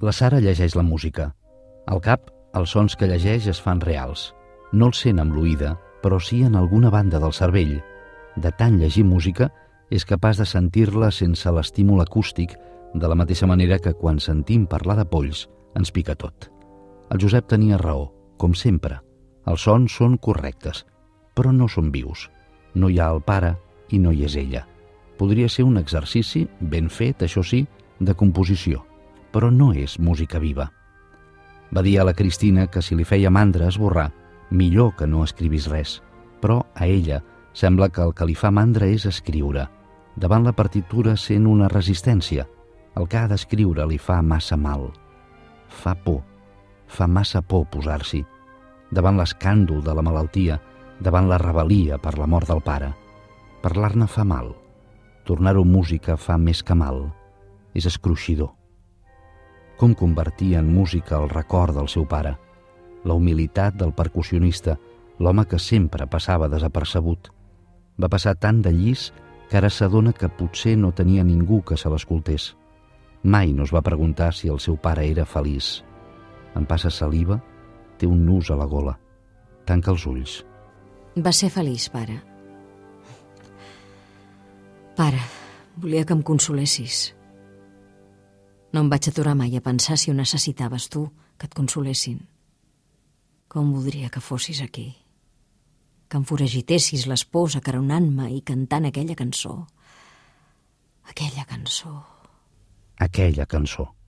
La Sara llegeix la música. Al cap, els sons que llegeix es fan reals. No els sent amb l'oïda, però sí en alguna banda del cervell. De tant llegir música, és capaç de sentir-la sense l'estímul acústic, de la mateixa manera que quan sentim parlar de polls ens pica tot. El Josep tenia raó, com sempre. Els sons són correctes, però no són vius. No hi ha el pare i no hi és ella. Podria ser un exercici ben fet, això sí, de composició, però no és música viva. Va dir a la Cristina que si li feia mandra esborrar, millor que no escrivís res, però a ella sembla que el que li fa mandra és escriure. Davant la partitura sent una resistència. El que ha d'escriure li fa massa mal. Fa por. Fa massa por posar-s'hi. Davant l'escàndol de la malaltia, davant la rebel·lia per la mort del pare. Parlar-ne fa mal. Tornar-ho música fa més que mal. És escruixidor. Com convertir en música el record del seu pare, la humilitat del percussionista, l'home que sempre passava desapercebut. Va passar tant de llis que ara s'adona que potser no tenia ningú que se l'escoltés. Mai no es va preguntar si el seu pare era feliç. Em passa saliva, té un nus a la gola. Tanca els ulls. Va ser feliç, pare. Pare, volia que em consolessis. No em vaig aturar mai a pensar si ho necessitaves tu, que et consolessin. Com voldria que fossis aquí. Que em foragitessis les pors acaronant-me i cantant aquella cançó. Aquella cançó. Aquella cançó.